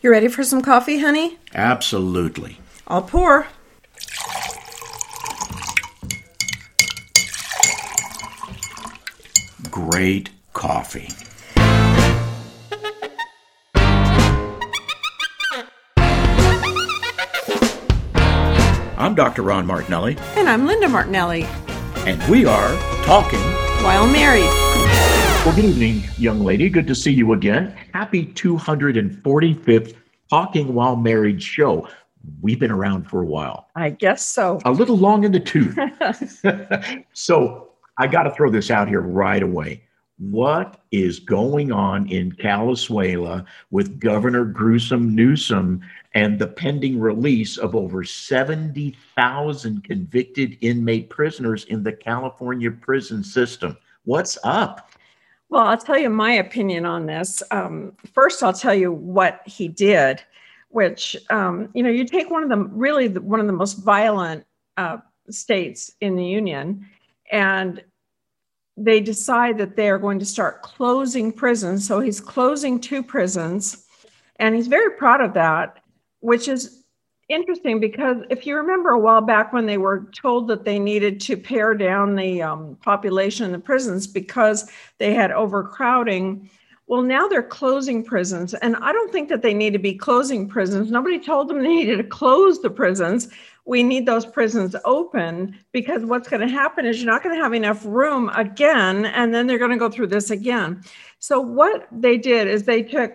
You ready for some coffee, honey? Absolutely. I'll pour. Great coffee. I'm Dr. Ron Martinelli. And I'm Linda Martinelli. And we are talking while married. Well, good evening, young lady. Good to see you again. Happy 245th Talking While Married show. We've been around for a while. I guess so. A little long in the tooth. So I got to throw this out here right away. What is going on in Calizuela with Governor Gruesome Newsom and the pending release of over 70,000 convicted inmate prisoners in the California prison system? What's up? Well, I'll tell you my opinion on this. First, I'll tell you what he did, which, you take one of the most violent states in the union, and they decide that they are going to start closing prisons. So he's closing 2 prisons, and he's very proud of that, which is interesting because if you remember a while back when they were told that they needed to pare down the population in the prisons because they had overcrowding, well, now they're closing prisons. And I don't think that they need to be closing prisons. Nobody told them they needed to close the prisons. We need those prisons open because what's going to happen is you're not going to have enough room again, and then they're going to go through this again. So what they did is they took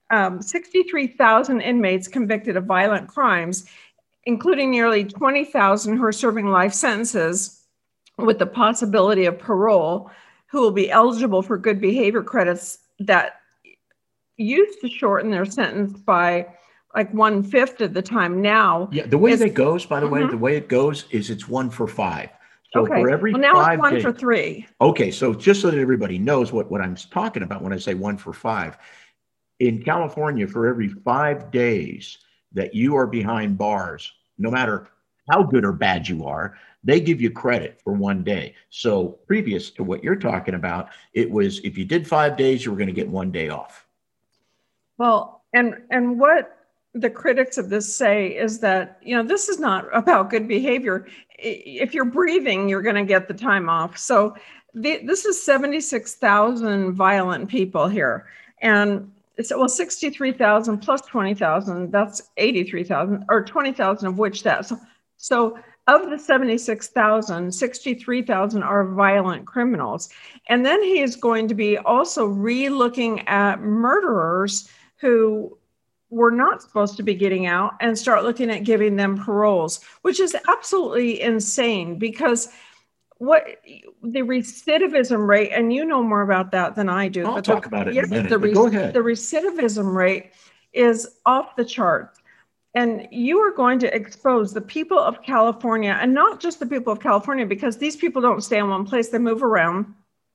63,000 inmates convicted of violent crimes, including nearly 20,000 who are serving life sentences with the possibility of parole, who will be eligible for good behavior credits that used to shorten their sentence by like 1/5 of the time now. Yeah, the way that goes, by the way, the way it goes is it's 1 for 5. So okay. For every now 5 it's 1 days, for 3. Okay, so just so that everybody knows what I'm talking about when I say 1 for 5. In California, for every 5 days that you are behind bars, no matter how good or bad you are, they give you credit for 1 day. So previous to what you're talking about, it was if you did 5 days, you were going to get 1 day off. Well, and what the critics of this say is that, this is not about good behavior. If you're breathing, you're going to get the time off. So this is 76,000 violent people here. And so, 63,000 plus 20,000, that's 83,000, or 20,000 of which that's. So of the 76,000, 63,000 are violent criminals. And then he is going to be also re-looking at murderers who were not supposed to be getting out and start looking at giving them paroles, which is absolutely insane because what the recidivism rate, and you know more about that than I do. I'll talk about it in a minute, but go ahead. The recidivism rate is off the charts. And you are going to expose the people of California, and not just the people of California, because these people don't stay in one place, they move around,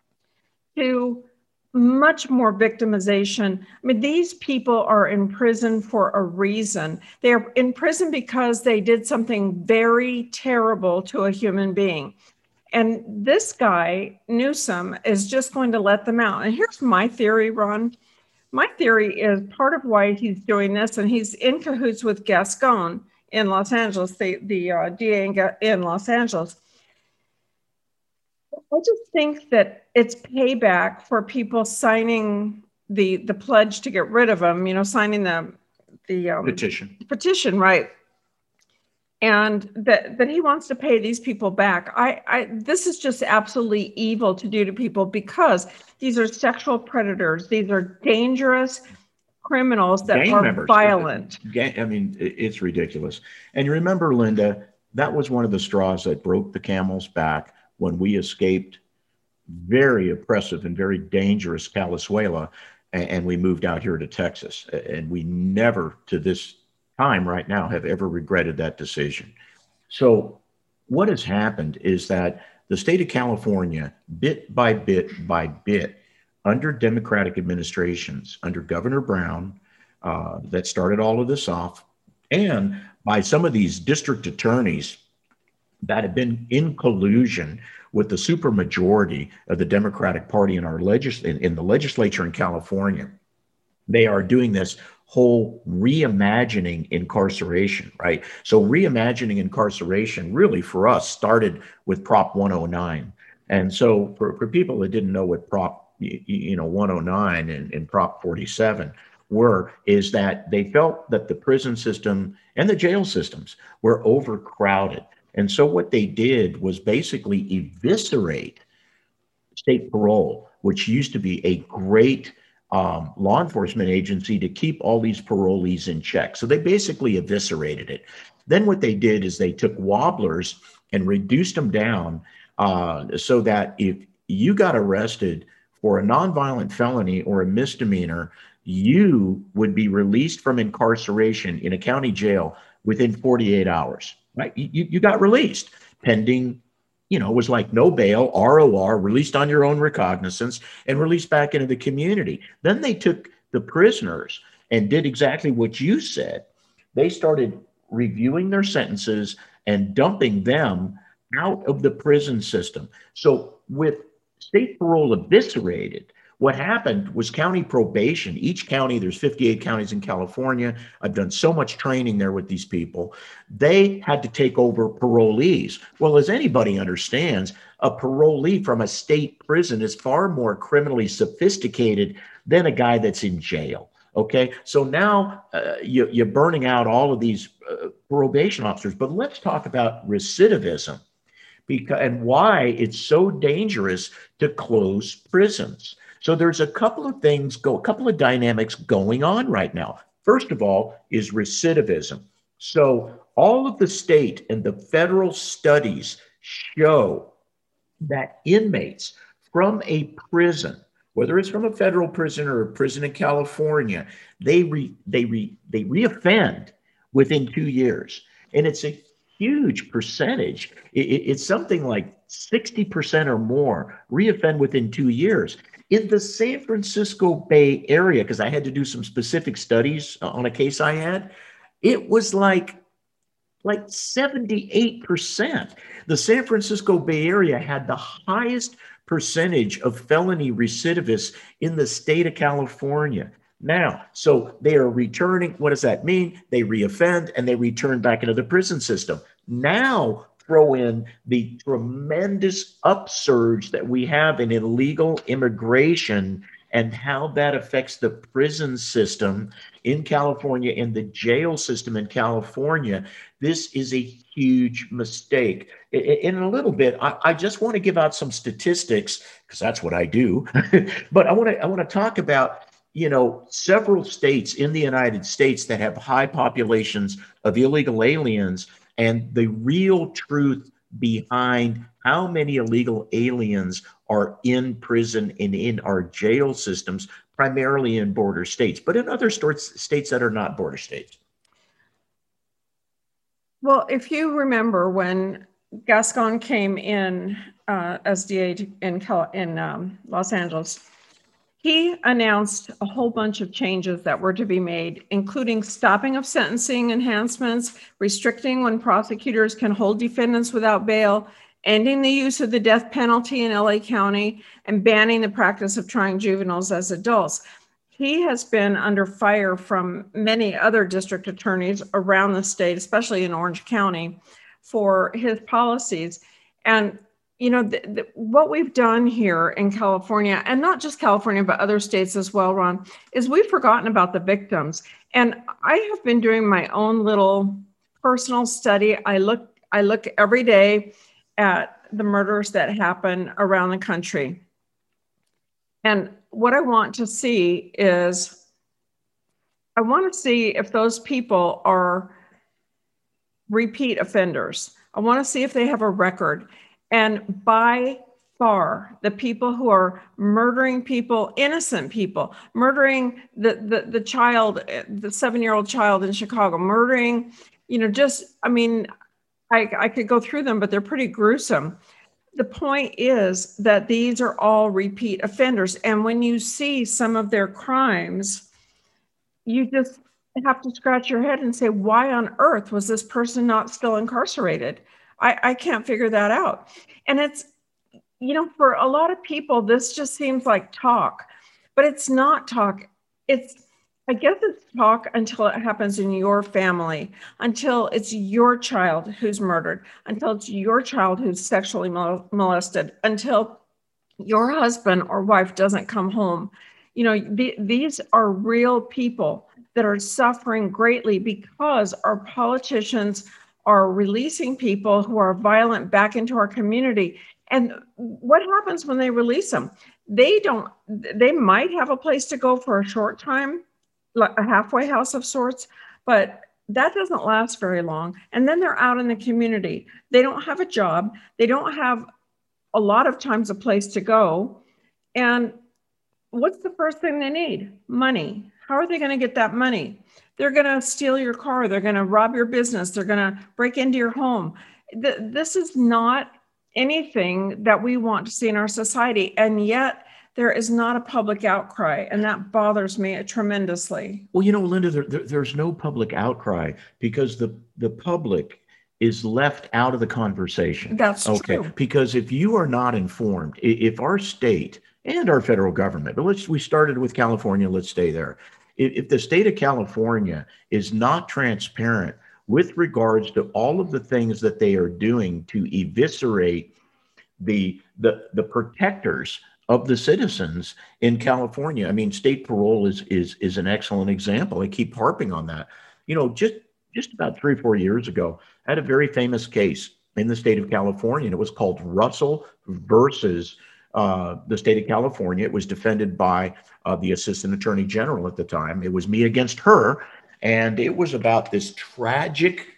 to much more victimization. I mean, these people are in prison for a reason. They're in prison because they did something very terrible to a human being. And this guy, Newsom, is just going to let them out. And here's my theory, Ron. My theory is part of why he's doing this, and he's in cahoots with Gascon in Los Angeles, the DA in Los Angeles. I just think that it's payback for people signing the pledge to get rid of him, signing the petition, right? And that he wants to pay these people back. This is just absolutely evil to do to people because these are sexual predators. These are dangerous criminals that gang are members. Violent. It's ridiculous. And you remember, Linda, that was one of the straws that broke the camel's back when we escaped very oppressive and very dangerous Calizuela, and we moved out here to Texas. And we never, to this time right now, have ever regretted that decision. So what has happened is that the state of California, bit by bit, under Democratic administrations, under Governor Brown, that started all of this off, and by some of these district attorneys that have been in collusion with the supermajority of the Democratic Party in the legislature in California. They are doing this whole reimagining incarceration, right? So reimagining incarceration really for us started with Prop 109. And so for people that didn't know what Prop 109 and Prop 47 were, is that they felt that the prison system and the jail systems were overcrowded. And so what they did was basically eviscerate state parole, which used to be a great law enforcement agency to keep all these parolees in check. So they basically eviscerated it. Then what they did is they took wobblers and reduced them down so that if you got arrested for a nonviolent felony or a misdemeanor, you would be released from incarceration in a county jail within 48 hours, right? You got released pending, it was like no bail, ROR, released on your own recognizance and released back into the community. Then they took the prisoners and did exactly what you said. They started reviewing their sentences and dumping them out of the prison system. So with state parole eviscerated, what happened was county probation. Each county, there's 58 counties in California. I've done so much training there with these people. They had to take over parolees. Well, as anybody understands, a parolee from a state prison is far more criminally sophisticated than a guy that's in jail. Okay, so now you're burning out all of these probation officers. But let's talk about recidivism and why it's so dangerous to close prisons. So there's a couple of dynamics going on right now. First of all is recidivism. So all of the state and the federal studies show that inmates from a prison, whether it's from a federal prison or a prison in California, they reoffend within 2 years. And it's a huge percentage. It's something like 60% or more reoffend within 2 years. In the San Francisco Bay Area, because I had to do some specific studies on a case I had, it was like 78%. The San Francisco Bay Area had the highest percentage of felony recidivists in the state of California. Now, so they are returning. What does that mean? They reoffend and they return back into the prison system. Now, throw in the tremendous upsurge that we have in illegal immigration and how that affects the prison system in California and the jail system in California. This is a huge mistake. In a little bit, I just want to give out some statistics because that's what I do. But I want to talk about several states in the United States that have high populations of illegal aliens and the real truth behind how many illegal aliens are in prison and in our jail systems, primarily in border states, but in other states that are not border states. Well, if you remember when Gascon came in as DA in Los Angeles, he announced a whole bunch of changes that were to be made, including stopping of sentencing enhancements, restricting when prosecutors can hold defendants without bail, ending the use of the death penalty in LA County, and banning the practice of trying juveniles as adults. He has been under fire from many other district attorneys around the state, especially in Orange County, for his policies. And what we've done here in California, and not just California, but other states as well, Ron, is we've forgotten about the victims. And I have been doing my own little personal study. I look every day at the murders that happen around the country. And what I want to see is, I want to see if those people are repeat offenders. I want to see if they have a record. And by far, the people who are murdering people, innocent people, murdering the child, the 7-year-old child in Chicago, murdering, I could go through them, but they're pretty gruesome. The point is that these are all repeat offenders. And when you see some of their crimes, you just have to scratch your head and say, why on earth was this person not still incarcerated? I can't figure that out. And it's, for a lot of people, this just seems like talk, but it's not talk. It's I guess it's talk until it happens in your family, until it's your child who's murdered, until it's your child who's sexually molested, until your husband or wife doesn't come home. You know, these are real people that are suffering greatly because our politicians are releasing people who are violent back into our community. And what happens when they release them? They might have a place to go for a short time, like a halfway house of sorts, but that doesn't last very long. And then they're out in the community. They don't have a job. They don't have a lot of times a place to go. And what's the first thing they need? Money. How are they going to get that money? They're going to steal your car. They're going to rob your business. They're going to break into your home. This is not anything that we want to see in our society. And yet there is not a public outcry. And that bothers me tremendously. Well, Linda, there's no public outcry because the public is left out of the conversation. That's true. Because if you are not informed, if our state and our federal government, but we started with California, let's stay there. If the state of California is not transparent with regards to all of the things that they are doing to eviscerate the protectors of the citizens in California. I mean, state parole is an excellent example. I keep harping on that. Just about 3 or 4 years ago, I had a very famous case in the state of California, and it was called Russell versus the state of California. It was defended by the assistant attorney general at the time. It was me against her, and it was about this tragic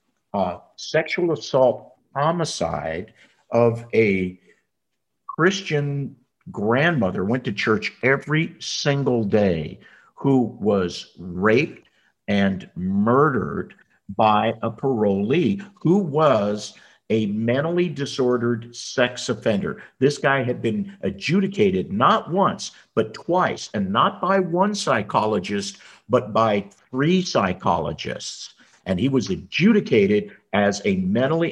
sexual assault homicide of a Christian grandmother, went to church every single day, who was raped and murdered by a parolee who was a mentally disordered sex offender. This guy had been adjudicated not once, but twice, and not by one psychologist, but by 3 psychologists. And he was adjudicated as an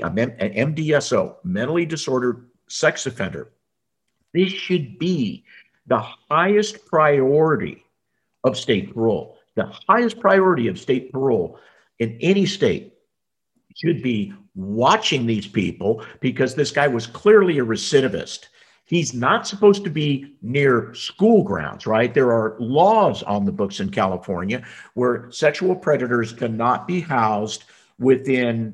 MDSO, mentally disordered sex offender. This should be the highest priority of state parole. The highest priority of state parole in any state should be watching these people, because this guy was clearly a recidivist. He's not supposed to be near school grounds, right? There are laws on the books in California where sexual predators cannot be housed within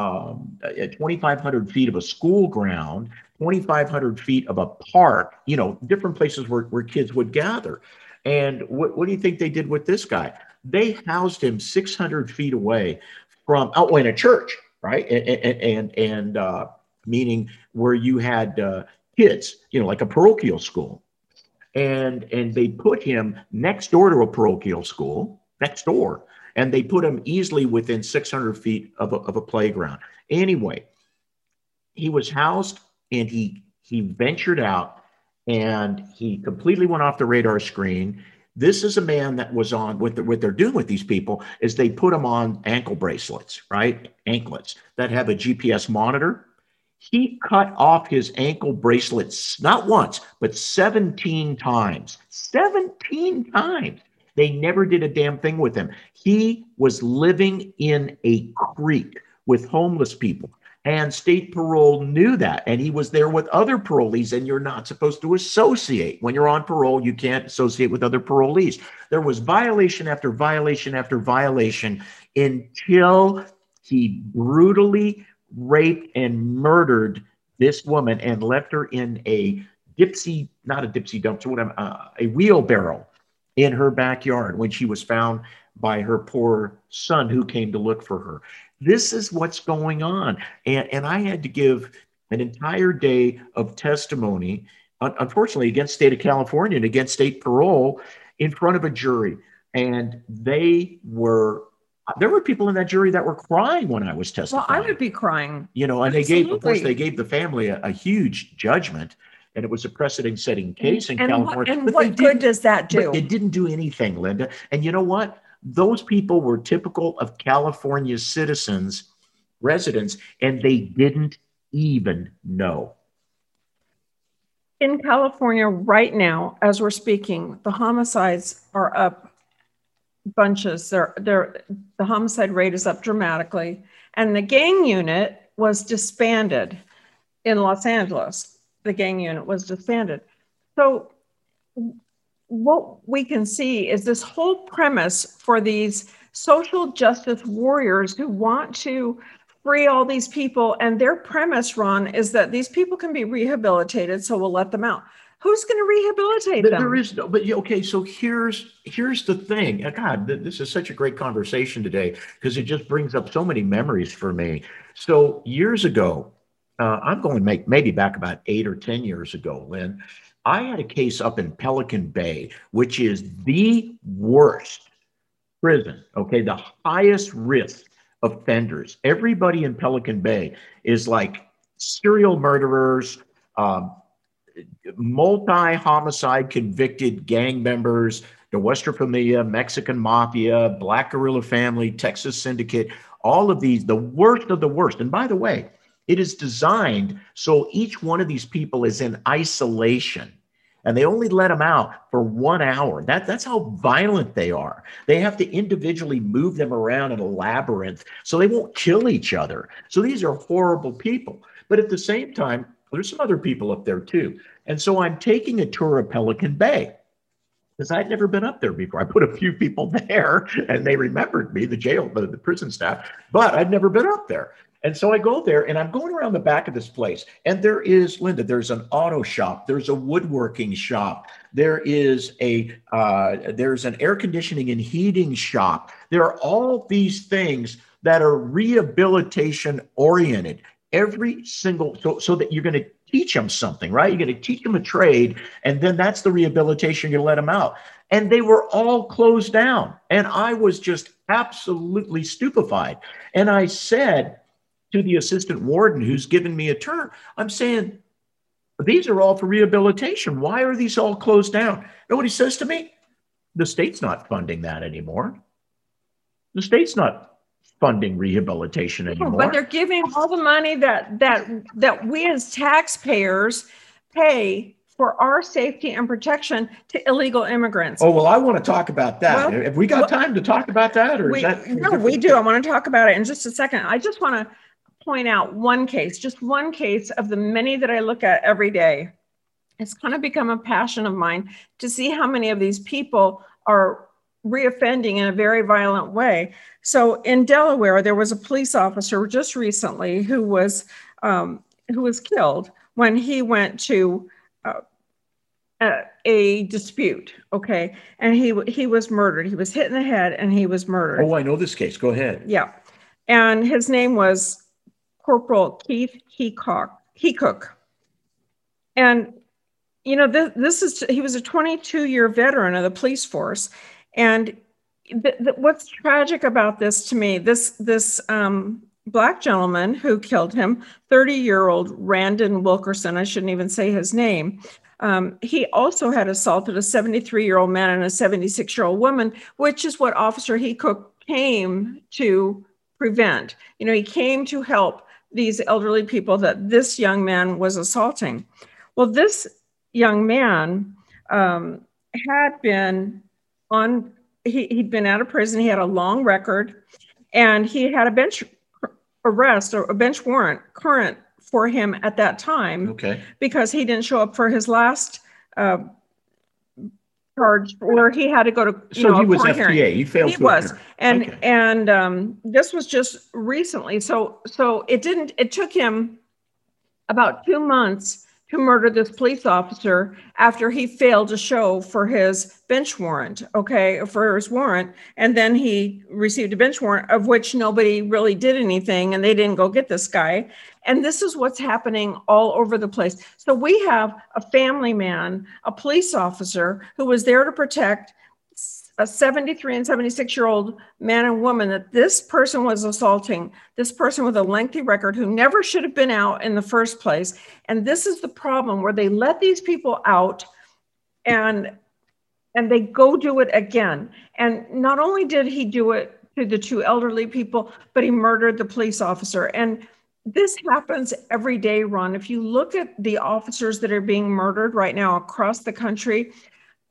2,500 feet of a school ground, 2,500 feet of a park, different places where kids would gather. And what do you think they did with this guy? They housed him 600 feet away from, in a church, right? And meaning where you had kids, like a parochial school. And they put him next door to a parochial school, next door. And they put him easily within 600 feet of a playground. Anyway, he was housed, and he ventured out, and he completely went off the radar screen. This is a man that was on, what they're doing with these people is they put them on ankle bracelets, right? Anklets that have a GPS monitor. He cut off his ankle bracelets, not once, but 17 times. 17 times. They never did a damn thing with him. He was living in a creek with homeless people. And state parole knew that, and he was there with other parolees, and you're not supposed to associate. When you're on parole, you can't associate with other parolees. There was violation after violation after violation until he brutally raped and murdered this woman and left her in a wheelbarrow in her backyard when she was found by her poor son, who came to look for her. This is what's going on. And I had to give an entire day of testimony, unfortunately, against the state of California and against state parole in front of a jury. And there were people in that jury that were crying when I was testifying. Well, I would be crying. And they gave the family a huge judgment. And it was a precedent-setting case in California. And what good does that do? But it didn't do anything, Linda. And you know what? Those people were typical of California's residents, and they didn't even know. In California right now, as we're speaking, the homicides are up bunches. The homicide rate is up dramatically. And the gang unit was disbanded in Los Angeles. The gang unit was disbanded. So what we can see is this whole premise for these social justice warriors who want to free all these people. And their premise, Ron, is that these people can be rehabilitated, so we'll let them out. Who's going to rehabilitate them? There is no, but okay, so here's the thing. God, this is such a great conversation today because it just brings up so many memories for me. So years ago, I'm going to maybe back about 8 or 10 years ago, Lynn, I had a case up in Pelican Bay, which is the worst prison, okay, the highest risk offenders. Everybody in Pelican Bay is like serial murderers, multi-homicide convicted gang members, the Western Familia, Mexican Mafia, Black Guerrilla Family, Texas Syndicate, all of these, the worst of the worst. And by the way, it is designed so each one of these people is in isolation. And they only let them out for 1 hour. That's how violent they are. They have to individually move them around in a labyrinth so they won't kill each other. So these are horrible people. But at the same time, there's some other people up there too. And so I'm taking a tour of Pelican Bay because I'd never been up there before. I put a few people there and they remembered me, the prison staff, but I'd never been up there. And so I go there and I'm going around the back of this place. And there is, Linda, there's an auto shop. There's a woodworking shop. There's an air conditioning and heating shop. There are all these things that are rehabilitation oriented. Every single, so that you're going to teach them something, right? You're going to teach them a trade. And then that's the rehabilitation. You're going to let them out. And they were all closed down. And I was just absolutely stupefied. And I said, to the assistant warden who's given me a tour, I'm saying, these are all for rehabilitation. Why are these all closed down? You know what he says to me? The state's not funding that anymore. The state's not funding rehabilitation anymore. But they're giving all the money that we as taxpayers pay for our safety and protection to illegal immigrants. Oh, well, I want to talk about that. Have we got time to talk about that? Or no, we do. I want to talk about it in just a second. I just want to point out just one case of the many that I look at every day. It's kind of become a passion of mine to see how many of these people are reoffending in a very violent way. So in Delaware, there was a police officer just recently who was killed when he went to a dispute. Okay, and he was murdered. He was hit in the head and he was murdered. Oh, I know this case. Go ahead. Yeah, and his name was Corporal Keith Hecook. And, you know, he was a 22-year veteran of the police force. And what's tragic about this to me, this Black gentleman who killed him, 30-year-old Randon Wilkerson, I shouldn't even say his name, he also had assaulted a 73-year-old man and a 76-year-old woman, which is what Officer Hecook came to prevent. You know, he came to help these elderly people that this young man was assaulting. Well, this young man had been he'd been out of prison. He had a long record and he had a bench arrest or a bench warrant current for him at that time. Okay. Because he didn't show up for his last charge where he had to go to he was FTA. Hearing. He failed. He was, and this was just recently. So it took him about 2 months to murder this police officer after he failed to show for his bench warrant. Okay, for his warrant, and then he received a bench warrant of which nobody really did anything, and they didn't go get this guy. And this is what's happening all over the place. So we have a family man, a police officer who was there to protect a 73 and 76-year-old man and woman that this person was assaulting, this person with a lengthy record who never should have been out in the first place. And this is the problem where they let these people out and they go do it again. And not only did he do it to the two elderly people, but he murdered the police officer. And this happens every day, Ron. If you look at the officers that are being murdered right now across the country,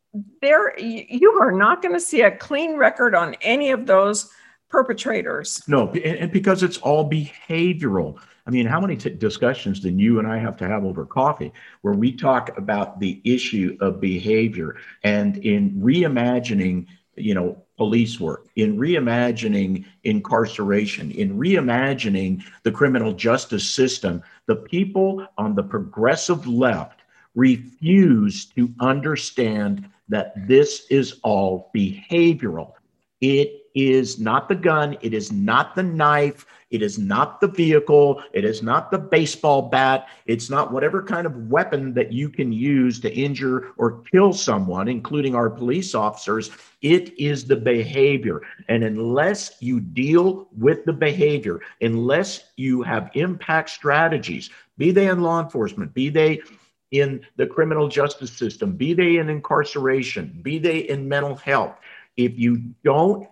you are not going to see a clean record on any of those perpetrators. No, and because it's all behavioral. I mean, how many discussions do you and I have to have over coffee where we talk about the issue of behavior, and in reimagining, police work, in reimagining incarceration, in reimagining the criminal justice system, the people on the progressive left refuse to understand that this is all behavioral. It is not the gun. It is not the knife. It is not the vehicle. It is not the baseball bat. It's not whatever kind of weapon that you can use to injure or kill someone, including our police officers. It is the behavior. And unless you deal with the behavior, unless you have impact strategies, be they in law enforcement, be they in the criminal justice system, be they in incarceration, be they in mental health, if you don't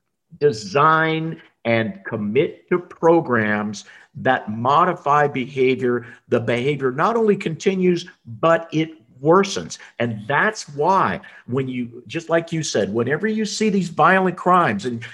design and commit to programs that modify behavior, the behavior not only continues, but it worsens. And that's why when you, just like you said, whenever you see these violent crimes, and,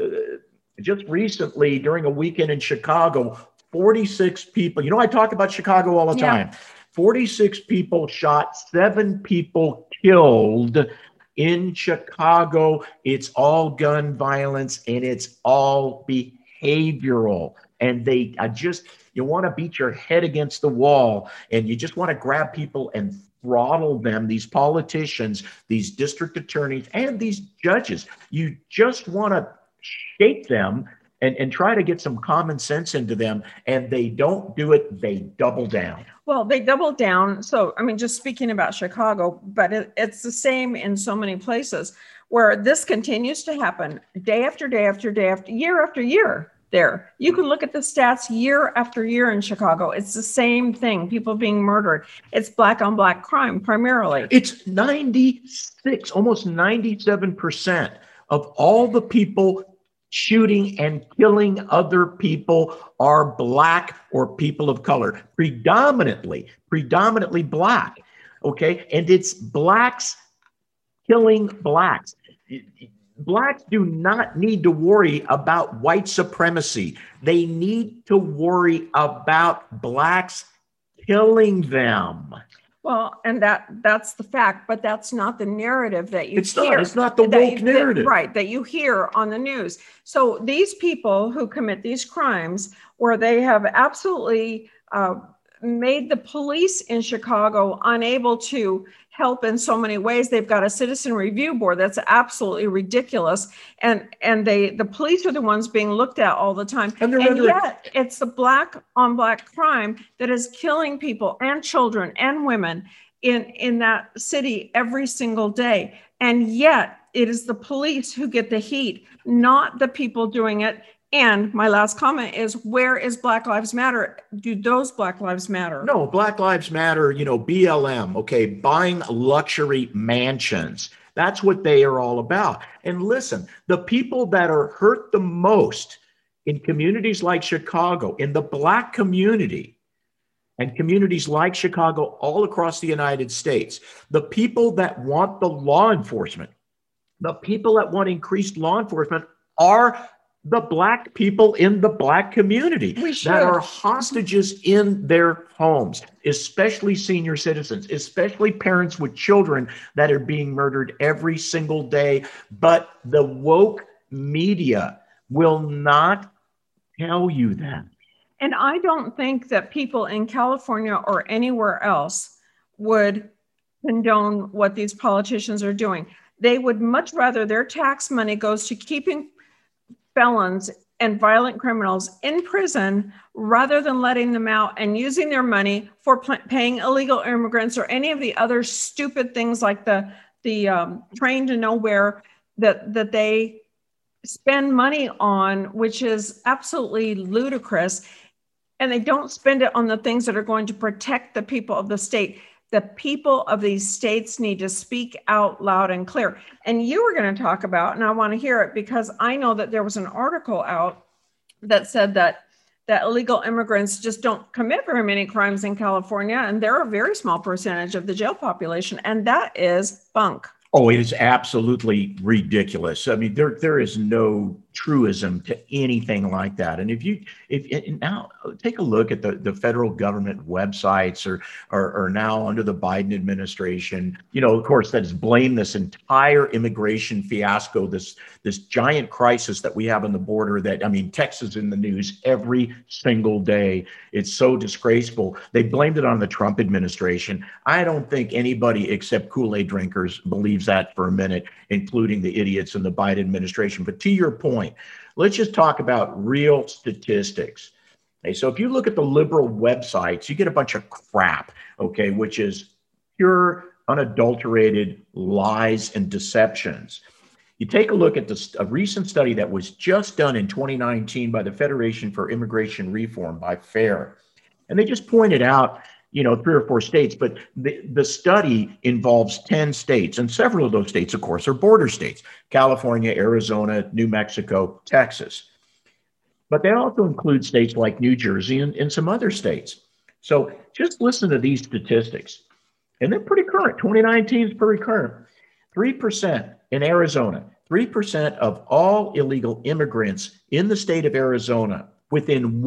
just recently during a weekend in Chicago, 46 people, I talk about Chicago all the time, 46 people shot, 7 people killed in Chicago. It's all gun violence and it's all behavioral. And you want to beat your head against the wall and you just want to grab people and throttle them, these politicians, these district attorneys, and these judges. You just want to shake them and try to get some common sense into them. And they don't do it. They double down. Well, they double down. So, just speaking about Chicago, but it's the same in so many places where this continues to happen day after day after day after year there. You can look at the stats year after year in Chicago. It's the same thing. People being murdered. It's black on black crime primarily. It's 96, almost 97% of all the people shooting and killing other people are black or people of color, predominantly black. Okay. And it's blacks killing blacks. Blacks do not need to worry about white supremacy. They need to worry about blacks killing them. Well, and that's the fact, but that's not the narrative that you hear. It's not the woke narrative. Right, that you hear on the news. So these people who commit these crimes where they have absolutely made the police in Chicago unable to help in so many ways. They've got a citizen review board that's absolutely ridiculous. And the police are the ones being looked at all the time. And yet it's the black on black crime that is killing people and children and women in that city every single day. And yet it is the police who get the heat, not the people doing it. And my last comment is, where is Black Lives Matter? Do those Black Lives Matter? No, Black Lives Matter, BLM, okay, buying luxury mansions. That's what they are all about. And listen, the people that are hurt the most in communities like Chicago, in the Black community, and communities like Chicago all across the United States, the people that want the law enforcement, the people that want increased law enforcement are the Black people in the Black community that are hostages in their homes, especially senior citizens, especially parents with children that are being murdered every single day. But the woke media will not tell you that. And I don't think that people in California or anywhere else would condone what these politicians are doing. They would much rather their tax money goes to keeping felons and violent criminals in prison rather than letting them out and using their money for paying illegal immigrants or any of the other stupid things like the train to nowhere that they spend money on, which is absolutely ludicrous. And they don't spend it on the things that are going to protect the people of the state. The people of these states need to speak out loud and clear. And you were going to talk about, and I want to hear it because I know that there was an article out that said that illegal immigrants just don't commit very many crimes in California, and they're a very small percentage of the jail population, and that is bunk. Oh, it is absolutely ridiculous. I mean, there is no truism to anything like that. And if now take a look at the federal government websites or now under the Biden administration, of course, that has blamed this entire immigration fiasco, this giant crisis that we have on the border that, I mean, Texas in the news every single day. It's so disgraceful. They blamed it on the Trump administration. I don't think anybody except Kool-Aid drinkers believes that for a minute, including the idiots in the Biden administration. But to your point, let's just talk about real statistics. Okay, so if you look at the liberal websites, you get a bunch of crap, okay, which is pure, unadulterated lies and deceptions. You take a look at a recent study that was just done in 2019 by the Federation for Immigration Reform, by FAIR. And they just pointed out, 3 or 4 states, but the study involves 10 states, and several of those states, of course, are border states: California, Arizona, New Mexico, Texas. But they also include states like New Jersey and some other states. So just listen to these statistics. And they're pretty current. 2019 is pretty current. 3% in Arizona, 3% of all illegal immigrants in the state of Arizona within a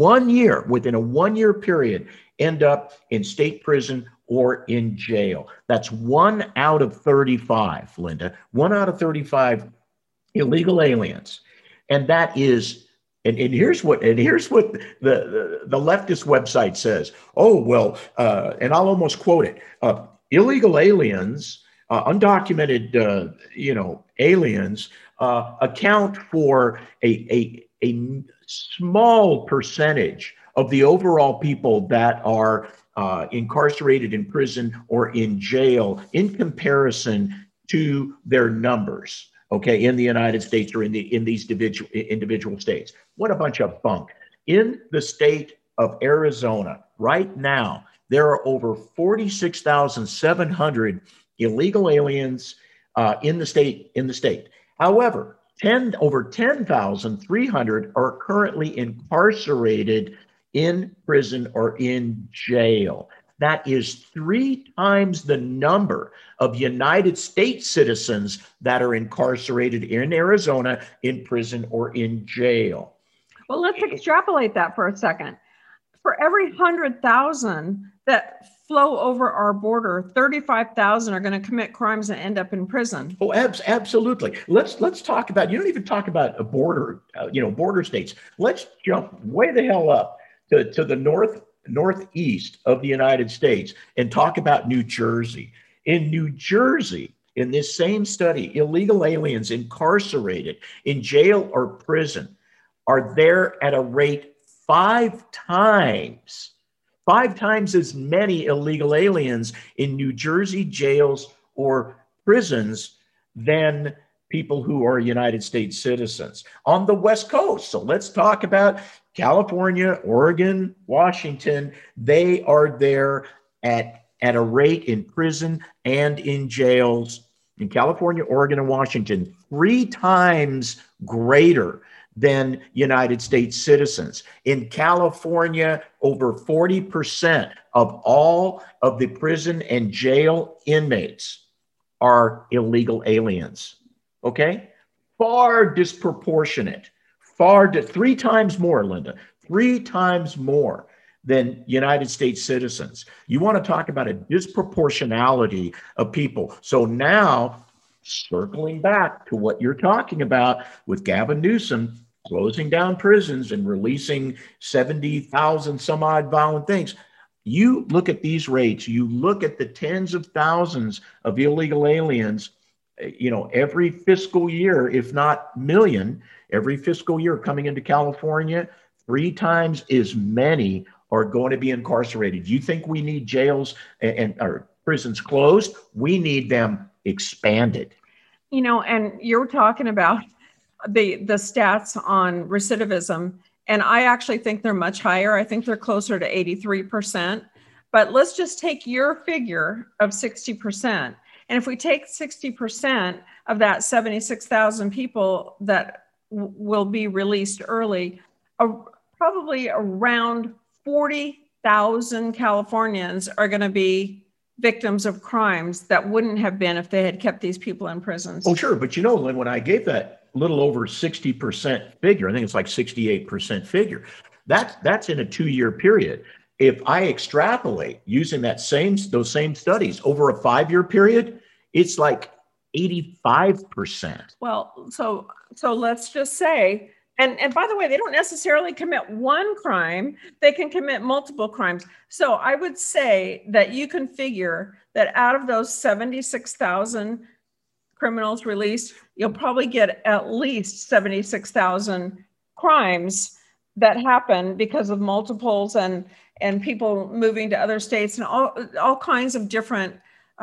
1 year period, end up in state prison or in jail. That's 1 out of 35, Linda, 1 out of 35 illegal aliens. And that is, and here's what the leftist website says. Oh, well, and I'll almost quote it. Illegal aliens, undocumented, aliens account for a small percentage of the overall people that are incarcerated in prison or in jail in comparison to their numbers, okay, in the United States or in these individual states. What a bunch of bunk. In the state of Arizona right now, there are over 46,700 illegal aliens in the state. However, over 10,300 are currently incarcerated in prison or in jail. That is 3 times the number of United States citizens that are incarcerated in Arizona, in prison or in jail. Well, let's extrapolate that for a second. For every 100,000 that flow over our border, 35,000 are going to commit crimes and end up in prison. Oh, absolutely. Let's talk about, you don't even talk about a border, border states. Let's jump way the hell up to the northeast of the United States and talk about New Jersey. In New Jersey, in this same study, illegal aliens incarcerated in jail or prison are there at a rate 5 times as many illegal aliens in New Jersey jails or prisons than people who are United States citizens on the West Coast. So let's talk about California, Oregon, Washington. They are there at a rate in prison and in jails in California, Oregon, and Washington 3 times greater than United States citizens. In California, over 40% of all of the prison and jail inmates are illegal aliens. Okay? Far disproportionate, 3 times more, Linda, 3 times more than United States citizens. You want to talk about a disproportionality of people. So now, circling back to what you're talking about with Gavin Newsom closing down prisons and releasing 70,000 some odd violent things. You look at these rates, you look at the tens of thousands of illegal aliens, every fiscal year, if not million, every fiscal year coming into California, 3 times as many are going to be incarcerated. You think we need jails and or prisons closed? We need them expanded. And you're talking about the stats on recidivism, and I actually think they're much higher. I think they're closer to 83%. But let's just take your figure of 60%. And if we take 60% of that 76,000 people that will be released early, probably around 40,000 Californians are going to be victims of crimes that wouldn't have been if they had kept these people in prisons. Oh, sure. But Lynn, when I gave that little over 60% figure, I think it's like 68% figure, that's in a 2-year period. If I extrapolate using those same studies over a 5-year period, it's like 85%. Well, so let's just say, and by the way, they don't necessarily commit one crime, they can commit multiple crimes. So I would say that you can figure that out of those 76,000 criminals released, you'll probably get at least 76,000 crimes that happen because of multiples and people moving to other states and all kinds of different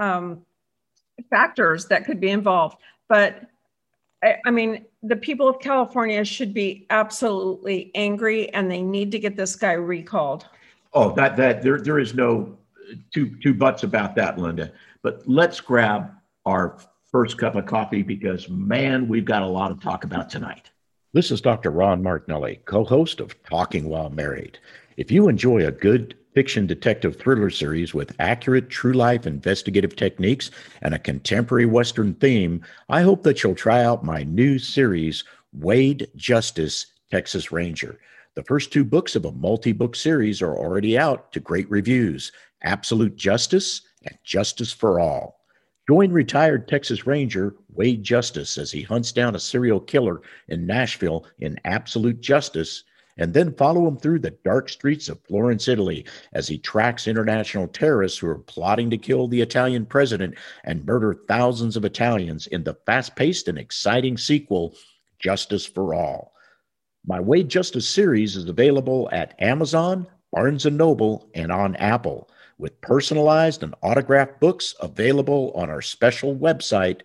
factors that could be involved. But I mean, the people of California should be absolutely angry, and they need to get this guy recalled. Oh, there is no two buts about that, Linda. But let's grab our first cup of coffee because, man, we've got a lot to talk about tonight. This is Dr. Ron Martinelli, co-host of Talking While Married. If you enjoy a good fiction detective thriller series with accurate true life investigative techniques and a contemporary Western theme, I hope that you'll try out my new series, Wade Justice, Texas Ranger. The first 2 books of a multi-book series are already out to great reviews, Absolute Justice and Justice for All. Join retired Texas Ranger Wade Justice as he hunts down a serial killer in Nashville in Absolute Justice, and then follow him through the dark streets of Florence, Italy, as he tracks international terrorists who are plotting to kill the Italian president and murder thousands of Italians in the fast-paced and exciting sequel, Justice for All. My Wade Justice series is available at Amazon, Barnes & Noble, and on Apple, with personalized and autographed books available on our special website,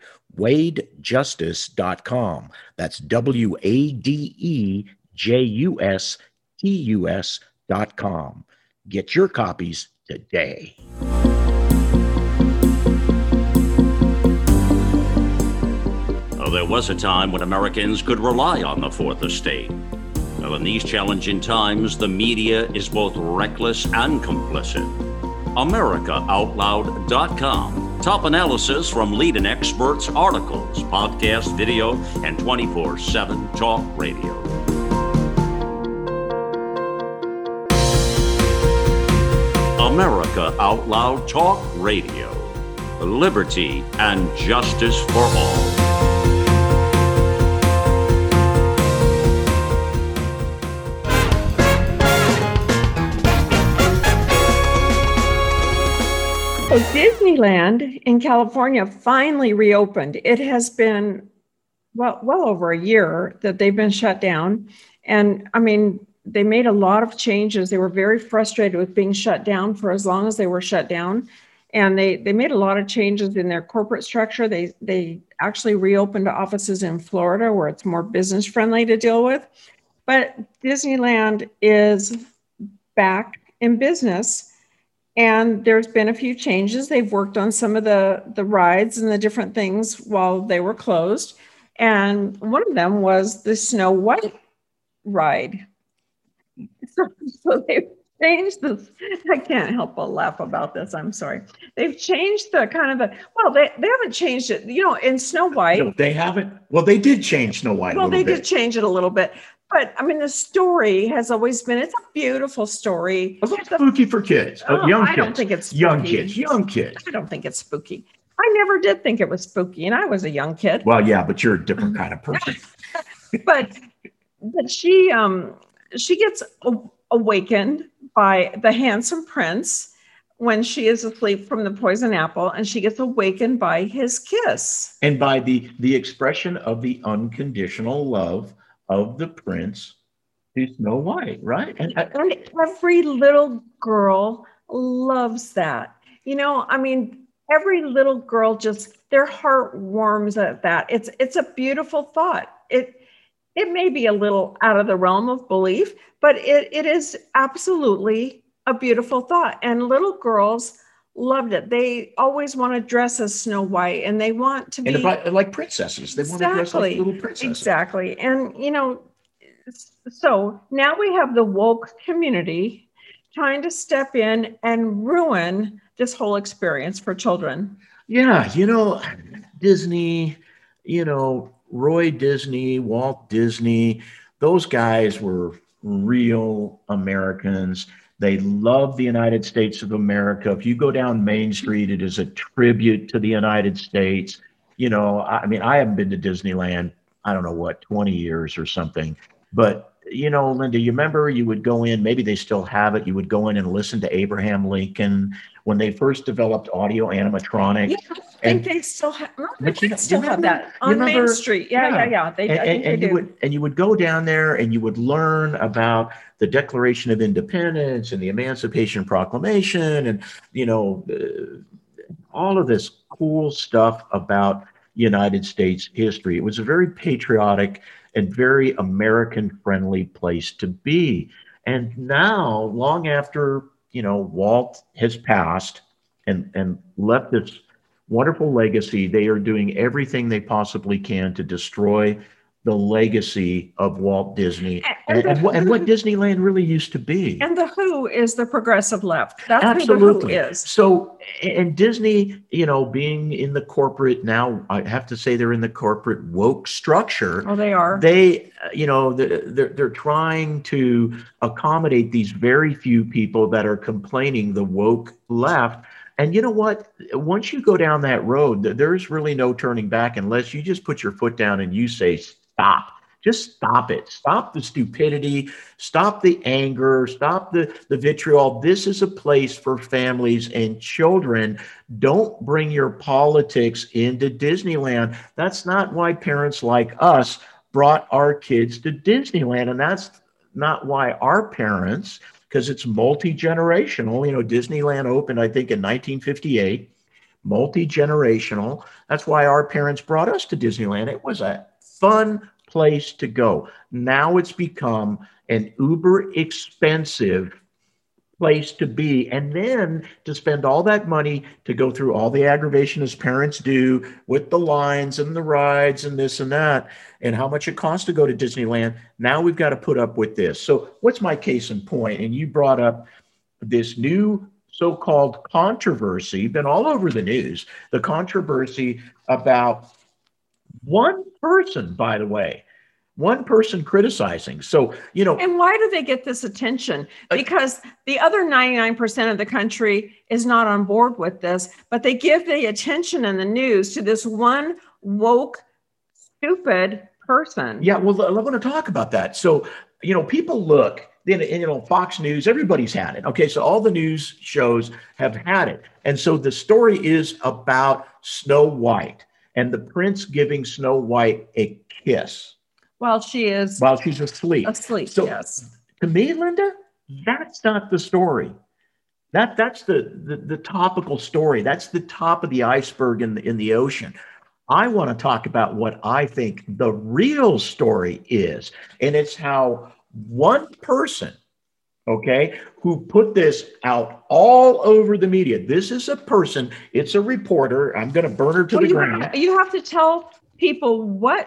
wadejustice.com. That's WADEJUSTUS.com. Get your copies today. There was a time when Americans could rely on the Fourth Estate. Well, in these challenging times, the media is both reckless and complicit. AmericaOutloud.com. Top analysis from leading experts, articles, podcast, video, and 24/7 talk radio. America Out Loud Talk Radio. Liberty and justice for all. So Disneyland in California finally reopened. It has been well over a year that they've been shut down. And I mean, they made a lot of changes. They were very frustrated with being shut down for as long as they were shut down. And they made a lot of changes in their corporate structure. They actually reopened offices in Florida where it's more business friendly to deal with. But Disneyland is back in business. And there's been a few changes. They've worked on some of the rides and the different things while they were closed. And one of them was the Snow White ride. So they've changed this. I can't help but laugh about this. I'm sorry. They've changed the kind of they haven't changed it. You know, in Snow White. No, they haven't. Well, they did change Snow White a little bit. Well, they did change it a little bit. But I mean, the story has always been, it's a beautiful story. A little spooky for kids, young kids. I don't think it's spooky. Young kids. I don't think it's spooky. I never did think it was spooky, and I was a young kid. Well, yeah, but you're a different kind of person. but she gets awakened by the handsome prince when she is asleep from the poison apple, and she gets awakened by his kiss. And by the expression of the unconditional love of the prince to Snow White, right? And every little girl loves that. You know, I mean, every little girl their heart warms at that. It's a beautiful thought. It may be a little out of the realm of belief, but it is absolutely a beautiful thought. And little girls loved it. They always want to dress as Snow White, and they want to be like princesses. They want to dress like little princesses. Exactly. And, you know, so now we have the woke community trying to step in and ruin this whole experience for children? Yeah, Disney, Roy Disney, Walt Disney, those guys were real Americans. They love the United States of America. If you go down Main Street, it is a tribute to the United States. I mean, I haven't been to Disneyland, I don't know what, 20 years or something. But, Linda, you remember you would go in, maybe they still have it. You would go in and listen to Abraham Lincoln when they first developed audio animatronics. Yeah, I think they still have. They still have that on remember, Main Street. Yeah. I think they do. You would go down there and you would learn about the Declaration of Independence and the Emancipation Proclamation, and all of this cool stuff about United States history. It was a very patriotic and very American-friendly place to be. And now, long after Walt has passed and left this wonderful legacy, they are doing everything they possibly can to destroy the legacy of Walt Disney and what Disneyland really used to be. And the Who is the progressive left. That's Absolutely. Who the Who is. So, and Disney, being in the corporate, now I have to say they're in the corporate woke structure. Oh, they are. They, they're trying to accommodate these very few people that are complaining, the woke left. And you know what? Once you go down that road, there's really no turning back unless you just put your foot down and you say, stop. Just stop it. Stop the stupidity. Stop the anger. Stop the vitriol. This is a place for families and children. Don't bring your politics into Disneyland. That's not why parents like us brought our kids to Disneyland. And that's not why our parents, because it's multi-generational. Disneyland opened, I think, in 1958. Multi-generational. That's why our parents brought us to Disneyland. It was a fun place to go. Now it's become an uber expensive place to be. And then to spend all that money to go through all the aggravation as parents do with the lines and the rides and this and that, and how much it costs to go to Disneyland. Now we've got to put up with this. So what's my case in point? And you brought up this new so-called controversy, been all over the news, the controversy about one person, by the way, one person criticizing. So, And why do they get this attention? Because the other 99% of the country is not on board with this, but they give the attention in the news to this one woke, stupid person. Yeah, well, I want to talk about that. So, people look, Fox News, everybody's had it. Okay, so all the news shows have had it. And so the story is about Snow White and the prince giving Snow White a kiss. While she's asleep. So, yes. To me, Linda, that's not the story. That's the topical story. That's the top of the iceberg in the ocean. I want to talk about what I think the real story is. And it's how one person, who put this out all over the media. This is a person, it's a reporter. I'm going to burn her to the ground. You have to tell people what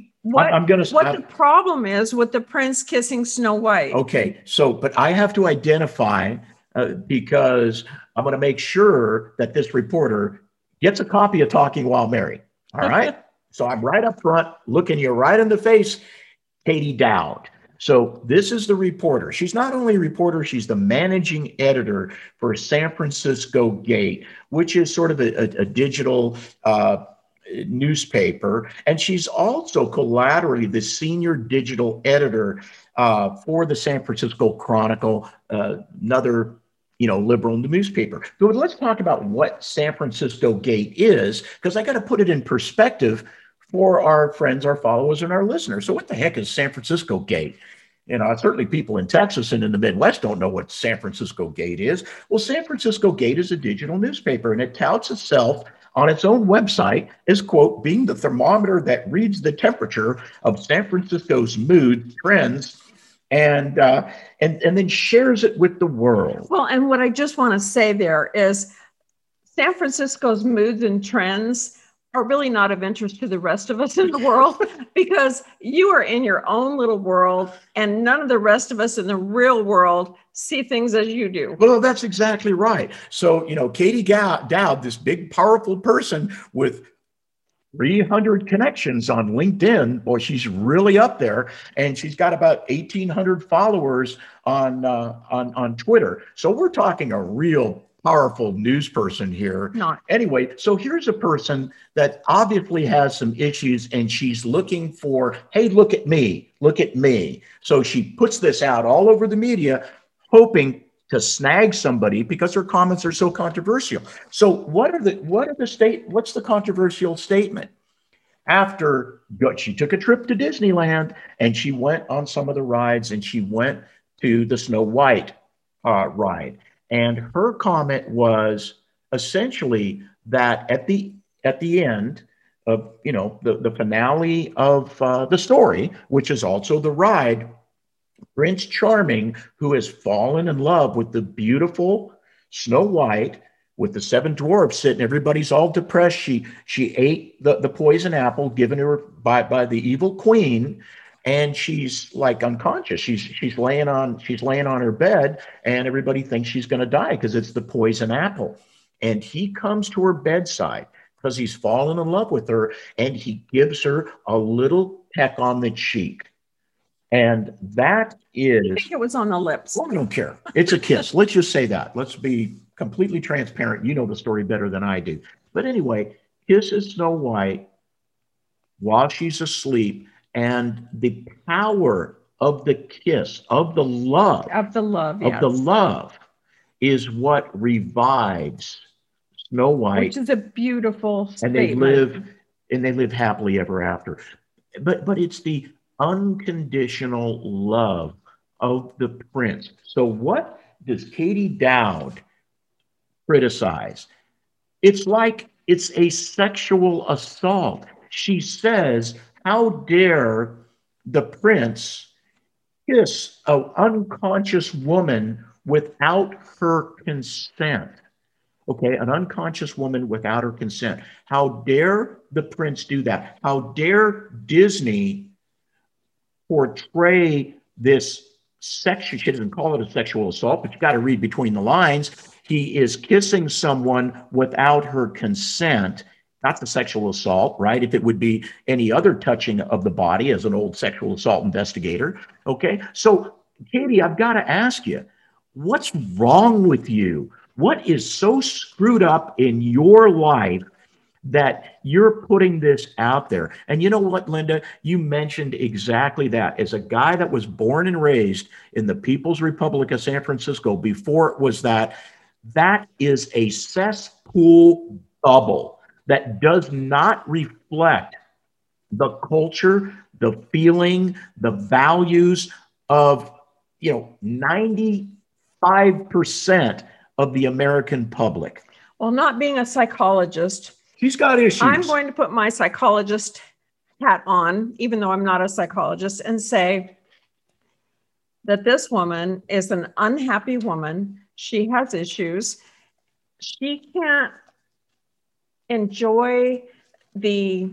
the problem is with the prince kissing Snow White. Okay, but I have to identify because I'm going to make sure that this reporter gets a copy of Talking While Married. All right? So I'm right up front, looking you right in the face, Katie Dowd. So this is the reporter. She's not only a reporter, she's the managing editor for San Francisco Gate, which is sort of a digital newspaper. And she's also collaterally the senior digital editor for the San Francisco Chronicle, another liberal newspaper. So let's talk about what San Francisco Gate is, because I got to put it in perspective for our friends, our followers, and our listeners. So what the heck is San Francisco Gate? Certainly people in Texas and in the Midwest don't know what San Francisco Gate is. Well, San Francisco Gate is a digital newspaper, and it touts itself on its own website as, quote, being the thermometer that reads the temperature of San Francisco's mood, trends, and then shares it with the world. Well, and what I just want to say there is San Francisco's moods and trends are really not of interest to the rest of us in the world because you are in your own little world and none of the rest of us in the real world see things as you do. Well, that's exactly right. So, Katie Dowd, this big, powerful person with 300 connections on LinkedIn. Boy, she's really up there, and she's got about 1,800 followers on Twitter. So we're talking a real powerful news person here. Not. Anyway, so here's a person that obviously has some issues, and she's looking for, hey, look at me, look at me. So she puts this out all over the media, hoping to snag somebody because her comments are so controversial. So what's the controversial statement? After she took a trip to Disneyland and she went on some of the rides and she went to the Snow White ride. And her comment was essentially that at the end of, the finale of the story, which is also the ride, Prince Charming, who has fallen in love with the beautiful Snow White, with the seven dwarfs sitting, everybody's all depressed. She ate the poison apple given to her by the evil queen, and she's like unconscious. She's laying on her bed, and everybody thinks she's going to die because it's the poison apple. And he comes to her bedside because he's fallen in love with her, and he gives her a little peck on the cheek. And that is... I think it was on the lips. Well, I don't care. It's a kiss. Let's just say that. Let's be completely transparent. You know the story better than I do. But anyway, kisses Snow White while she's asleep, and the power of the kiss, of the love, yes. The love is what revives Snow White. Which is a beautiful statement. And they live happily ever after. But it's the unconditional love of the prince. So what does Katie Dowd criticize? It's like it's a sexual assault. She says, how dare the prince kiss an unconscious woman without her consent? Okay, an unconscious woman without her consent. How dare the prince do that? How dare Disney portray this sexual, she doesn't call it a sexual assault, but you got to read between the lines. He is kissing someone without her consent. That's a sexual assault, right? If it would be any other touching of the body, as an old sexual assault investigator. Okay, so Katie, I've got to ask you, what's wrong with you? What is so screwed up in your life that you're putting this out there? And you know what, Linda, you mentioned exactly that. As a guy that was born and raised in the People's Republic of San Francisco, before it was that is a cesspool bubble that does not reflect the culture, the feeling, the values of, 95% of the American public. Well, not being a psychologist, she's got issues. I'm going to put my psychologist hat on, even though I'm not a psychologist, and say that this woman is an unhappy woman. She has issues. She can't enjoy the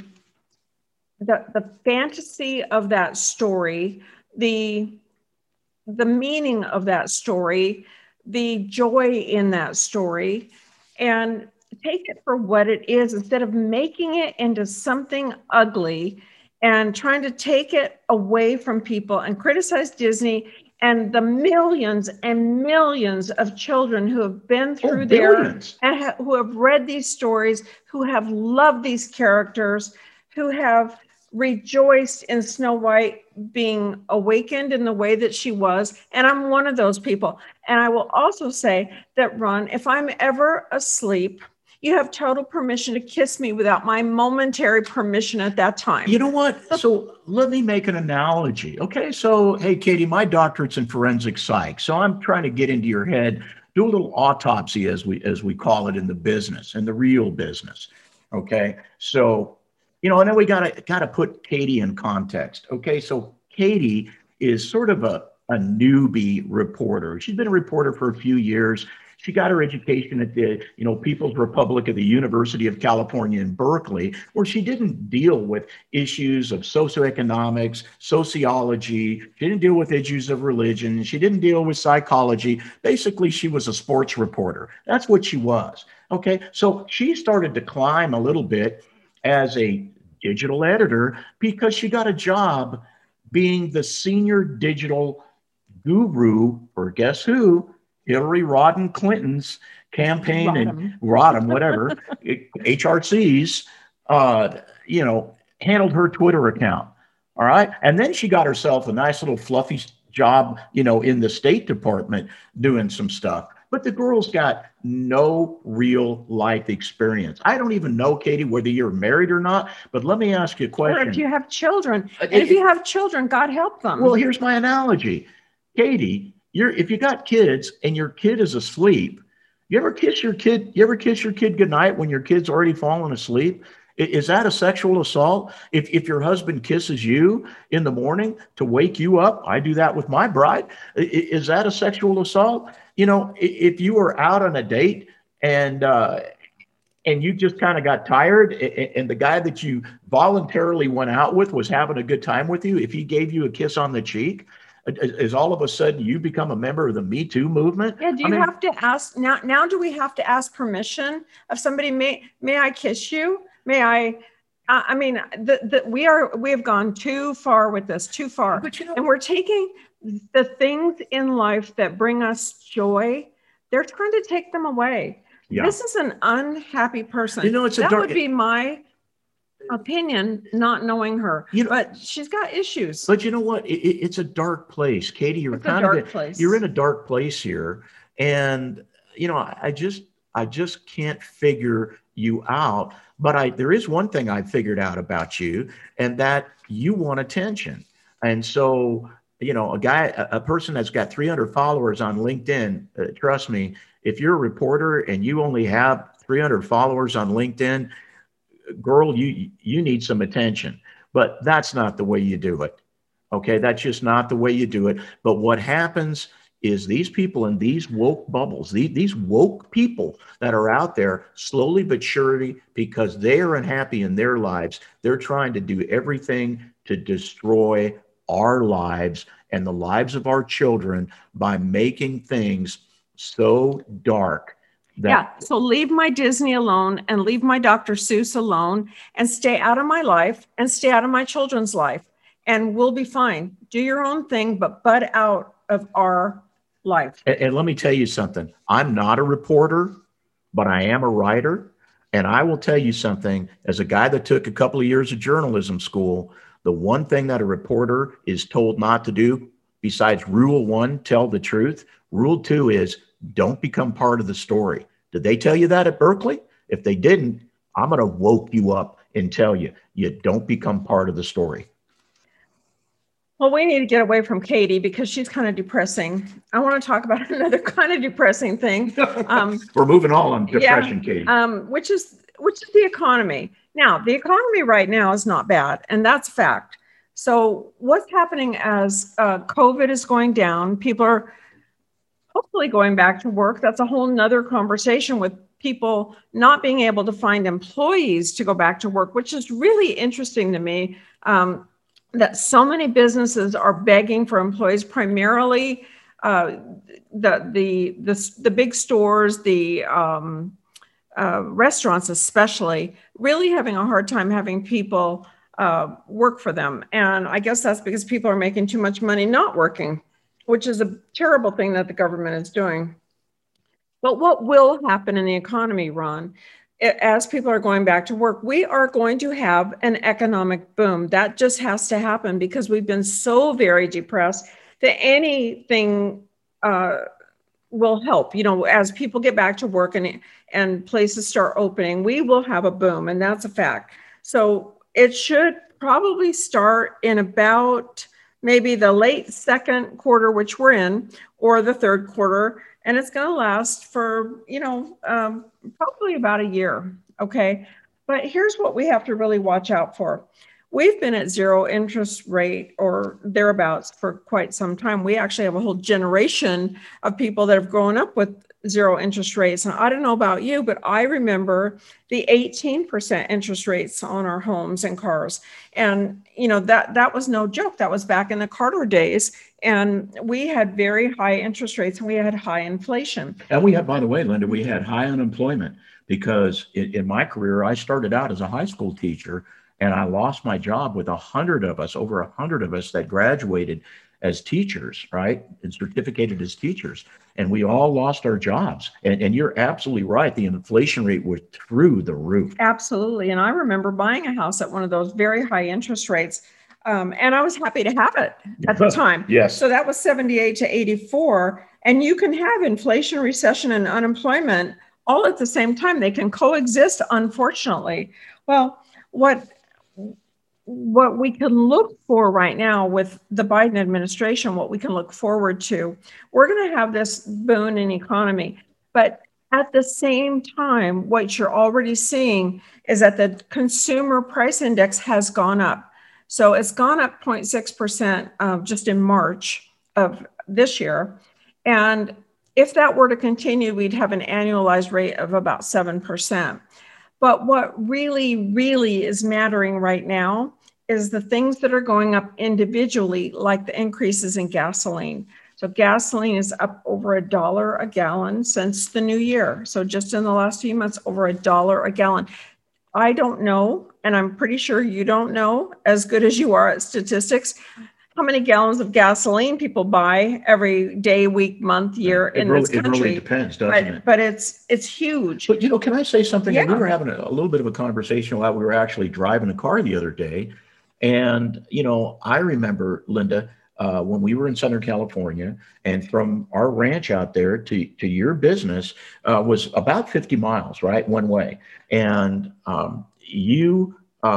fantasy of that story, the meaning of that story, the joy in that story, and take it for what it is instead of making it into something ugly and trying to take it away from people and criticize Disney and the millions and millions of children who have been through there and who have read these stories, who have loved these characters, who have rejoiced in Snow White being awakened in the way that she was. And I'm one of those people. And I will also say that, Ron, if I'm ever asleep, you have total permission to kiss me without my momentary permission at that time. You know what? So let me make an analogy. Okay. So, hey, Katie, my doctorate's in forensic psych. So I'm trying to get into your head, do a little autopsy, as we call it in the business, in the real business. Okay. So, and then we gotta put Katie in context. Okay. So Katie is sort of a newbie reporter. She's been a reporter for a few years. She got her education at the, People's Republic of the University of California in Berkeley, where she didn't deal with issues of socioeconomics, sociology. She didn't deal with issues of religion. She didn't deal with psychology. Basically, she was a sports reporter. That's what she was. Okay. So she started to climb a little bit as a digital editor because she got a job being the senior digital guru for guess who? Hillary Rodham Clinton's campaign Rodham, whatever, HRC's, handled her Twitter account. All right. And then she got herself a nice little fluffy job, in the State Department doing some stuff. But the girl's got no real life experience. I don't even know, Katie, whether you're married or not, but let me ask you a question. Or if you have children. And if you have children, God help them. Well, here's my analogy. Katie, if you got kids and your kid is asleep, you ever kiss your kid goodnight when your kid's already fallen asleep? Is that a sexual assault? If your husband kisses you in the morning to wake you up, I do that with my bride. Is that a sexual assault? If you were out on a date and you just kind of got tired and the guy that you voluntarily went out with was having a good time with you, if he gave you a kiss on the cheek, is all of a sudden you become a member of the Me Too movement? Yeah. Do you have to ask now? Do we have to ask permission of somebody? May I kiss you? May I? We have gone too far with this, too far, and we're taking the things in life that bring us joy. They're trying to take them away. Yeah. This is an unhappy person. That would be my opinion, not knowing her, but she's got issues. But you know what? It's a dark place, Katie. You're in a dark place here, and I just can't figure you out. But there is one thing I figured out about you, and that you want attention. And so, a person that's got 300 followers on LinkedIn, trust me, if you're a reporter and you only have 300 followers on LinkedIn, girl, you need some attention. But that's not the way you do it. Okay, that's just not the way you do it. But what happens is these people in these woke bubbles, these woke people that are out there, slowly but surely, because they are unhappy in their lives, they're trying to do everything to destroy our lives and the lives of our children by making things so dark. So leave my Disney alone and leave my Dr. Seuss alone and stay out of my life and stay out of my children's life, and we'll be fine. Do your own thing, but bud out of our life. And let me tell you something. I'm not a reporter, but I am a writer. And I will tell you something, as a guy that took a couple of years of journalism school, the one thing that a reporter is told not to do, besides rule 1, tell the truth, rule 2 is don't become part of the story. Did they tell you that at Berkeley? If they didn't, I'm going to woke you up and tell you, you don't become part of the story. Well, we need to get away from Katie because she's kind of depressing. I want to talk about another kind of depressing thing. We're moving on depression, Katie. Which is the economy. Now, the economy right now is not bad, and that's fact. So what's happening as COVID is going down, people are hopefully going back to work. That's a whole nother conversation with people not being able to find employees to go back to work, which is really interesting to me. That so many businesses are begging for employees, primarily the big stores, the restaurants especially, really having a hard time having people work for them. And I guess that's because people are making too much money not working, which is a terrible thing that the government is doing. But what will happen in the economy, Ron? As people are going back to work, we are going to have an economic boom. That just has to happen because we've been so very depressed that anything will help. As people get back to work and places start opening, we will have a boom, and that's a fact. So it should probably start in about maybe the late second quarter, which we're in, or the third quarter. And it's going to last for, probably about a year. Okay. But here's what we have to really watch out for. We've been at zero interest rate or thereabouts for quite some time. We actually have a whole generation of people that have grown up with zero interest rates. And I don't know about you, but I remember the 18% interest rates on our homes and cars. And, that was no joke. That was back in the Carter days. And we had very high interest rates and we had high inflation. And we had, by the way, Linda, we had high unemployment because in my career, I started out as a high school teacher and I lost my job with over 100 of us that graduated as teachers, right? And certificated as teachers. And we all lost our jobs. And you're absolutely right. The inflation rate was through the roof. Absolutely. And I remember buying a house at one of those very high interest rates. And I was happy to have it at the time. Yes. So that was 78 to 84. And you can have inflation, recession, and unemployment all at the same time. They can coexist, unfortunately. Well, what we can look for right now with the Biden administration, what we can look forward to, we're going to have this boon in economy. But at the same time, what you're already seeing is that the consumer price index has gone up. So it's gone up 0.6% just in March of this year. And if that were to continue, we'd have an annualized rate of about 7%. But what really, really is mattering right now is the things that are going up individually, like the increases in gasoline. So gasoline is up over $1 a gallon since the new year. So just in the last few months, over $1 a gallon. I don't know, and I'm pretty sure you don't know, as good as you are at statistics, how many gallons of gasoline people buy every day, week, month, year in this country. It really depends, doesn't it? But it's huge. But, can I say something? Yeah. We were having a little bit of a conversation while we were actually driving a car the other day. And, I remember, Linda, when we were in Southern California, and from our ranch out there to your business was about 50 miles, right? One way. And so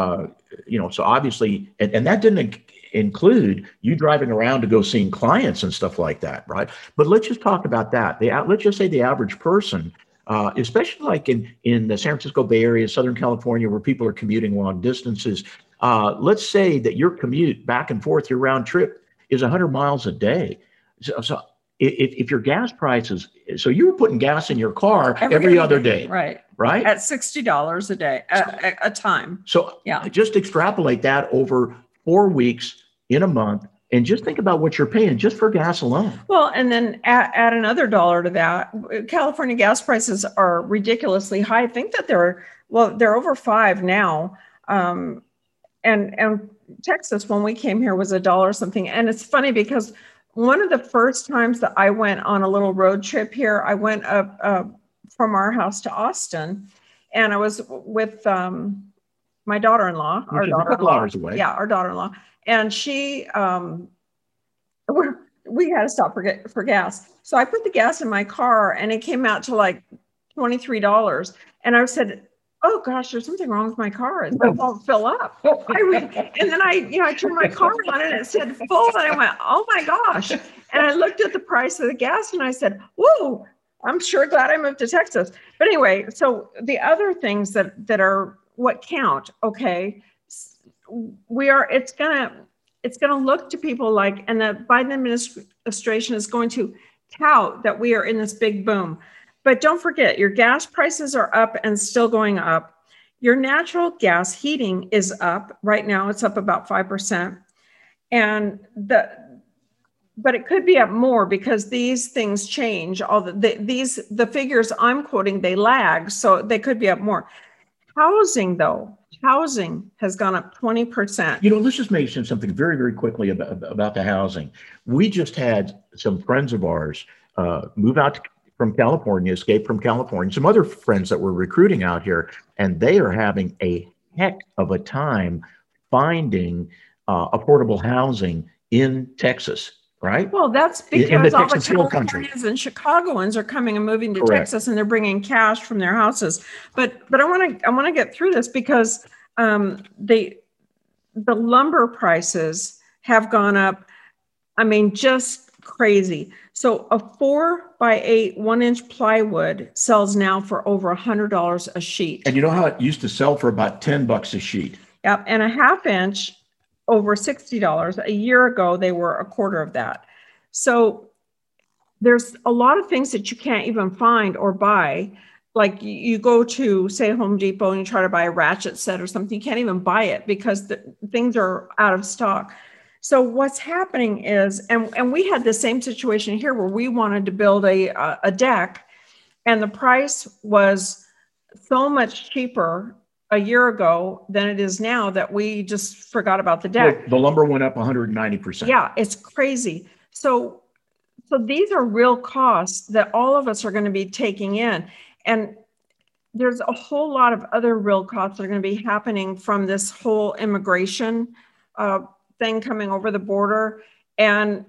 obviously, and that didn't include you driving around to go seeing clients and stuff like that, right? But let's just talk about that. Let's just say the average person, especially like in the San Francisco Bay Area, Southern California, where people are commuting long distances, let's say that your commute back and forth, your round trip is 100 miles a day. So if your gas prices, so you were putting gas in your car every other day, right? At $60 a day, a time. So just extrapolate that over 4 weeks in a month, and just think about what you're paying just for gas alone. Well, and then add another dollar to that. California gas prices are ridiculously high. I think that they're over $5 now. And Texas, when we came here, was $1 something. And it's funny because one of the first times that I went on a little road trip here, I went up from our house to Austin, and I was with my daughter-in-law. Which is a couple hours away. Yeah, our daughter-in-law. And she, we had to stop for gas. So I put the gas in my car, and it came out to like $23. And I said, oh gosh, there's something wrong with my car. It won't fill up. And then I turned my car on and it said full. And I went, oh my gosh. And I looked at the price of the gas and I said, whoa, I'm sure glad I moved to Texas. But anyway, so the other things that are what count, okay, it's gonna look to people like, and the Biden administration is going to tout that we are in this big boom. But don't forget, your gas prices are up and still going up. Your natural gas heating is up. Right now, it's up about 5%. And but it could be up more because these things change. The figures I'm quoting, they lag, so they could be up more. Housing has gone up 20%. Let's just mention something very, very quickly about the housing. We just had some friends of ours move out from California, escape from California, some other friends that were recruiting out here, and they are having a heck of a time finding affordable housing in Texas, right? Well, that's because all the Californians and Chicagoans are coming and moving to Texas, and they're bringing cash from their houses. But I want to get through this because the lumber prices have gone up. I mean, just crazy. So a 4x8 1-inch plywood sells now for over $100 a sheet. And you know how it used to sell for about $10 a sheet? Yep. And a 1/2 inch over $60. A year ago, they were a quarter of that. So there's a lot of things that you can't even find or buy. Like you go to, say, Home Depot and you try to buy a ratchet set or something, you can't even buy it because the things are out of stock. So what's happening is, and we had the same situation here where we wanted to build a deck, and the price was so much cheaper a year ago than it is now that we just forgot about the deck. The lumber went up 190%. Yeah, it's crazy. So these are real costs that all of us are going to be taking in. And there's a whole lot of other real costs that are going to be happening from this whole immigration thing coming over the border. And,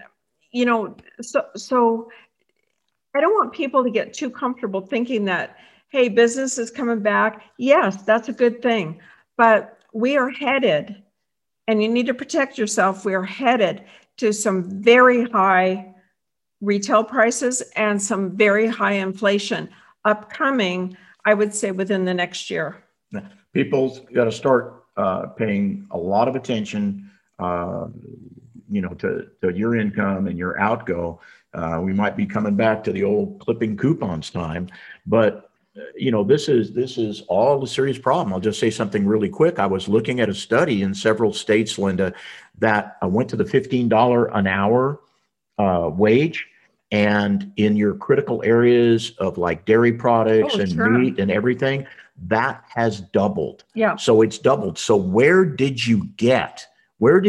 so I don't want people to get too comfortable thinking that, hey, business is coming back. Yes, that's a good thing. But we are headed, and you need to protect yourself, we are headed to some very high retail prices and some very high inflation upcoming, I would say, within the next year. People's got to start paying a lot of attention, to your income and your outgo. We might be coming back to the old clipping coupons time, but this is all a serious problem. I'll just say something really quick. I was looking at a study in several states, Linda, that went to the $15 an hour wage. And in your critical areas of like dairy products meat and everything, that has doubled. Yeah. So it's doubled. So where did you get your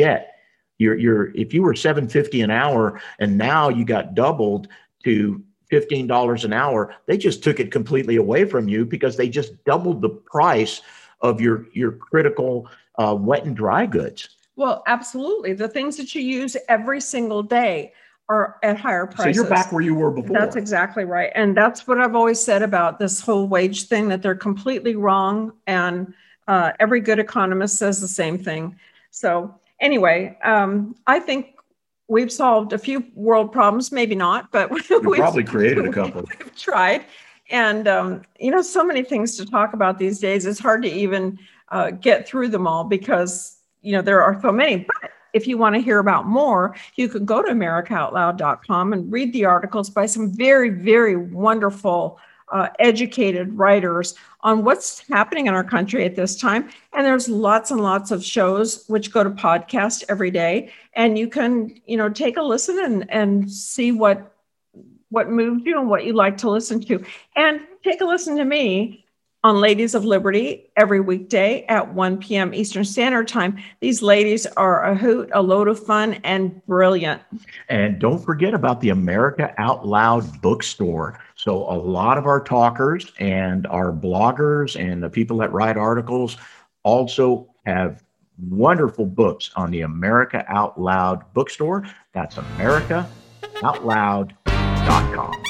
if you were $7.50 an hour and now you got doubled to $15 an hour, they just took it completely away from you because they just doubled the price of your critical wet and dry goods. Well, absolutely. The things that you use every single day are at higher prices. So you're back where you were before. That's exactly right. And that's what I've always said about this whole wage thing, that they're completely wrong. And every good economist says the same thing. So anyway, I think we've solved a few world problems, maybe not, but we've probably created a couple. We've tried. And, so many things to talk about these days. It's hard to even get through them all because, there are so many. But if you want to hear about more, you can go to AmericaOutloud.com and read the articles by some very, very wonderful, educated writers on what's happening in our country at this time. And there's lots and lots of shows which go to podcast every day. And you can, take a listen and see what moves you and what you like to listen to. And take a listen to me on Ladies of Liberty every weekday at 1 p.m. Eastern Standard Time. These ladies are a hoot, a load of fun, and brilliant. And don't forget about the America Out Loud bookstore. So a lot of our talkers and our bloggers and the people that write articles also have wonderful books on the America Out Loud bookstore. That's AmericaOutloud.com.